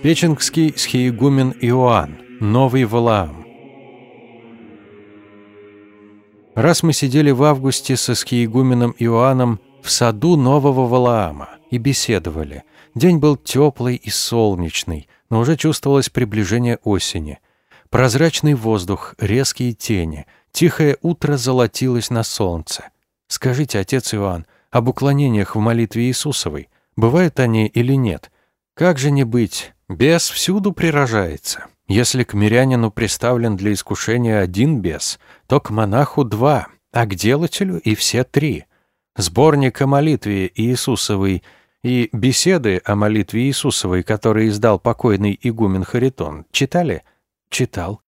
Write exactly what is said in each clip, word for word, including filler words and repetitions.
Печенгский схиегумен Иоанн, Новый Валаам. Раз мы сидели в августе со схиегуменом Иоанном в саду Нового Валаама и беседовали. День был теплый и солнечный, но уже чувствовалось приближение осени. Прозрачный воздух, резкие тени, тихое утро золотилось на солнце. Скажите, отец Иоанн, об уклонениях в молитве Иисусовой. Бывают они или нет? Как же не быть? Бес всюду прирожается. Если к мирянину приставлен для искушения один бес, то к монаху два, а к делателю и все три. Сборник о молитве Иисусовой и беседы о молитве Иисусовой, которые издал покойный игумен Харитон, читали? Читал.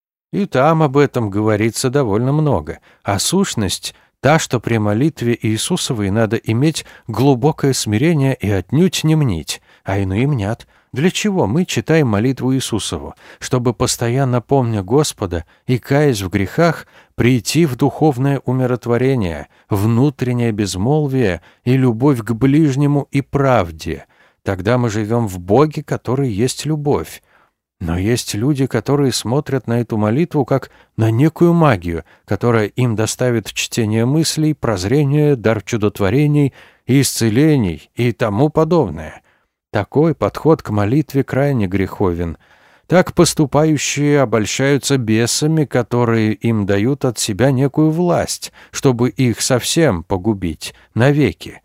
И там об этом говорится довольно много, а сущность та, что при молитве Иисусовой надо иметь глубокое смирение и отнюдь не мнить, а иные мнят. Для чего мы читаем молитву Иисусову? Чтобы, постоянно помня Господа и каясь в грехах, прийти в духовное умиротворение, внутреннее безмолвие и любовь к ближнему и правде. Тогда мы живем в Боге, который есть любовь. Но есть люди, которые смотрят на эту молитву как на некую магию, которая им доставит чтение мыслей, прозрение, дар чудотворений, исцелений и тому подобное. Такой подход к молитве крайне греховен. Так поступающие обольщаются бесами, которые им дают от себя некую власть, чтобы их совсем погубить, навеки.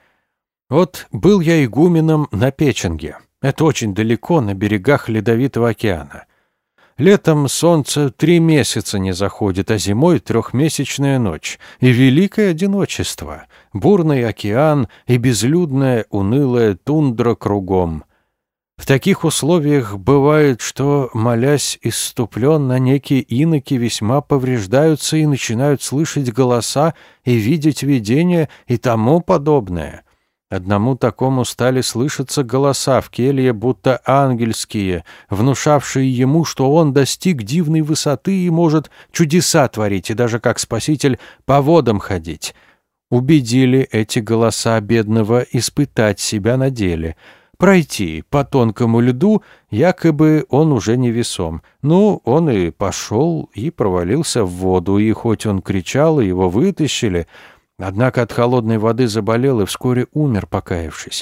Вот был я игуменом на Печенге. Это очень далеко, на берегах Ледовитого океана. Летом солнце три месяца не заходит, а зимой трехмесячная ночь. И великое одиночество, бурный океан и безлюдная унылая тундра кругом. В таких условиях бывает, что, молясь исступленно, некие иноки весьма повреждаются и начинают слышать голоса и видеть видения и тому подобное. Одному такому стали слышаться голоса в келье, будто ангельские, внушавшие ему, что он достиг дивной высоты и может чудеса творить, и даже как Спаситель по водам ходить. Убедили эти голоса бедного испытать себя на деле, пройти по тонкому льду, якобы он уже невесом. Ну, он и пошел, и провалился в воду, и хоть он кричал, и его вытащили, однако от холодной воды заболел и вскоре умер, покаявшись.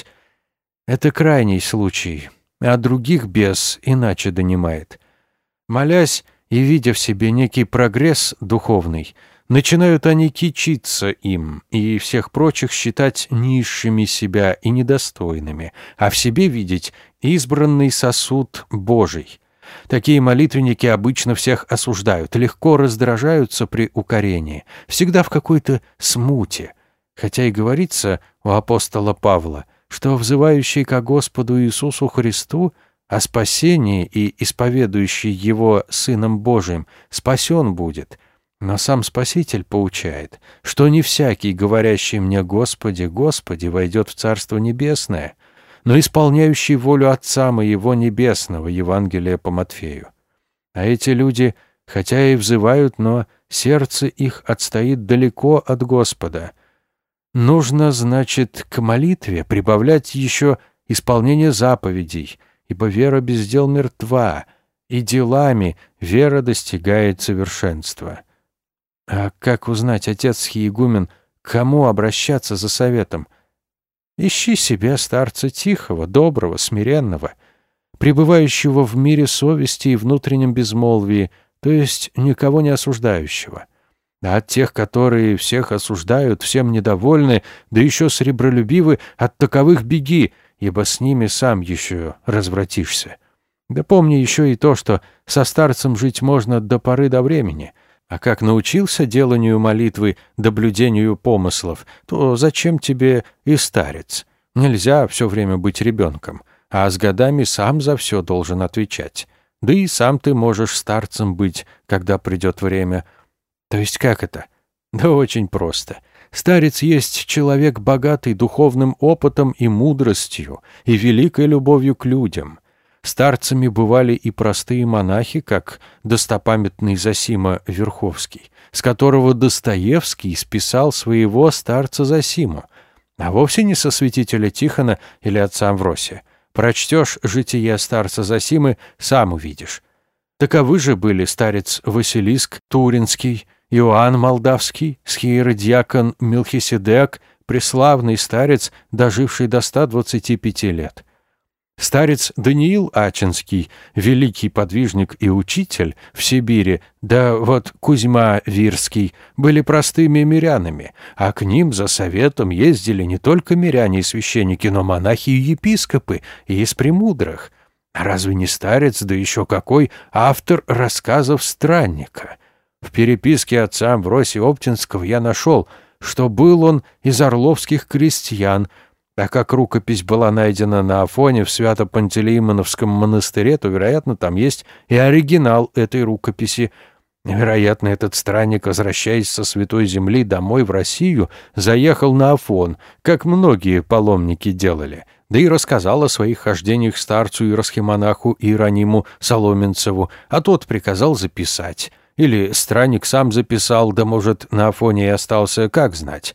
Это крайний случай, а других бес иначе донимает. Молясь и видя в себе некий прогресс духовный, начинают они кичиться им и всех прочих считать низшими себя и недостойными, а в себе видеть избранный сосуд Божий. Такие молитвенники обычно всех осуждают, легко раздражаются при укорении, всегда в какой-то смуте. Хотя и говорится у апостола Павла, что взывающий ко Господу Иисусу Христу о спасении и исповедующий Его Сыном Божиим спасен будет. Но сам Спаситель поучает, что не всякий, говорящий мне «Господи, Господи», войдет в Царство Небесное, но исполняющий волю Отца Моего Небесного, Евангелие по Матфею. А эти люди, хотя и взывают, но сердце их отстоит далеко от Господа. Нужно, значит, к молитве прибавлять еще исполнение заповедей, ибо вера без дел мертва, и делами вера достигает совершенства. А как узнать, отец схиегумен, к кому обращаться за советом? Ищи себе старца тихого, доброго, смиренного, пребывающего в мире совести и внутреннем безмолвии, то есть никого не осуждающего. А от тех, которые всех осуждают, всем недовольны, да еще сребролюбивы, от таковых беги, ибо с ними сам еще развратишься. Да помни еще и то, что со старцем жить можно до поры до времени, а как научился деланию молитвы, наблюдению помыслов, то зачем тебе и старец? Нельзя все время быть ребенком, а с годами сам за все должен отвечать. Да и сам ты можешь старцем быть, когда придет время. То есть как это? Да очень просто. Старец есть человек, богатый духовным опытом и мудростью, и великой любовью к людям. Старцами бывали и простые монахи, как достопамятный Зосима Верховский, с которого Достоевский списал своего старца Зосиму, а вовсе не со святителя Тихона или отца Амвросия. Прочтешь житие старца Зосимы, сам увидишь. Таковы же были старец Василиск Туринский, Иоанн Молдавский, схиеродиакон Мелхиседек, преславный старец, доживший до ста двадцати пяти лет. Старец Даниил Ачинский, великий подвижник и учитель в Сибири, да вот Кузьма Вирский, были простыми мирянами, а к ним за советом ездили не только миряне и священники, но монахи и епископы, и из премудрых. Разве не старец, да еще какой автор рассказов странника? В переписке отца Амвросия Оптинского я нашел, что был он из орловских крестьян. А как рукопись была найдена на Афоне в Свято-Пантелеймоновском монастыре, то, вероятно, там есть и оригинал этой рукописи. Вероятно, этот странник, возвращаясь со Святой Земли домой в Россию, заехал на Афон, как многие паломники делали, да и рассказал о своих хождениях старцу иеросхимонаху Иерониму Соломенцеву, а тот приказал записать. Или странник сам записал, да, может, на Афоне и остался, как знать.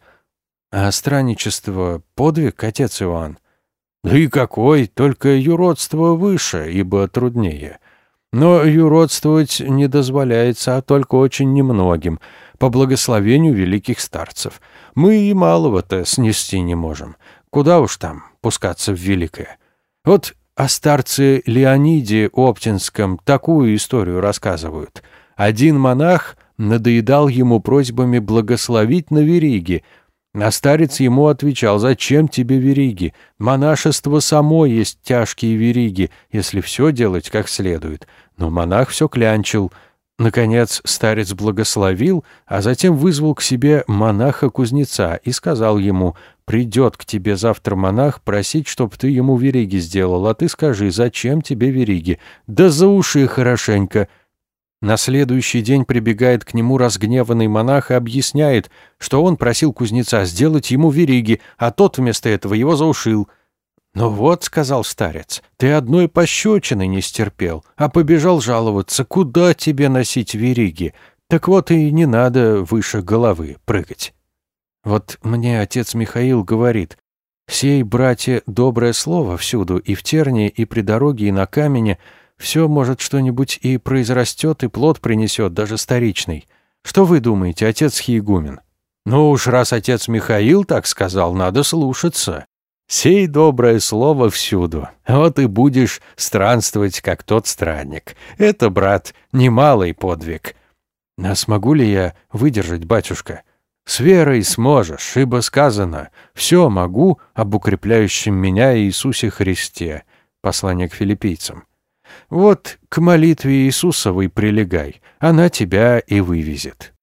А странничество — подвиг, отец Иоанн? Да и какой, только юродство выше, ибо труднее. Но юродствовать не дозволяется, а только очень немногим, по благословению великих старцев. Мы и малого-то снести не можем. Куда уж там пускаться в великое. Вот о старце Леониде Оптинском такую историю рассказывают. Один монах надоедал ему просьбами благословить на вериги, а старец ему отвечал: «Зачем тебе вериги? Монашество само есть тяжкие вериги, если все делать как следует». Но монах все клянчил. Наконец старец благословил, а затем вызвал к себе монаха-кузнеца и сказал ему: «Придет к тебе завтра монах просить, чтоб ты ему вериги сделал, а ты скажи, зачем тебе вериги? Да за уши хорошенько». На следующий день прибегает к нему разгневанный монах и объясняет, что он просил кузнеца сделать ему вериги, а тот вместо этого его заушил. «Ну вот», — сказал старец, — «ты одной пощечины не стерпел, а побежал жаловаться, куда тебе носить вериги? Так вот и не надо выше головы прыгать». Вот мне отец Михаил говорит: «Сей, братья, доброе слово всюду, и в тернии, и при дороге, и на камне. Все, может, что-нибудь и произрастет, и плод принесет, даже старичный. Что вы думаете, отец Хиегумен?» «Ну уж раз отец Михаил так сказал, надо слушаться. Сей доброе слово всюду. Вот и будешь странствовать, как тот странник. Это, брат, немалый подвиг». «А смогу ли я выдержать, батюшка?» «С верой сможешь, ибо сказано: все могу об укрепляющем меня Иисусе Христе». Послание к филиппийцам. Вот к молитве Иисусовой прилегай, она тебя и вывезет.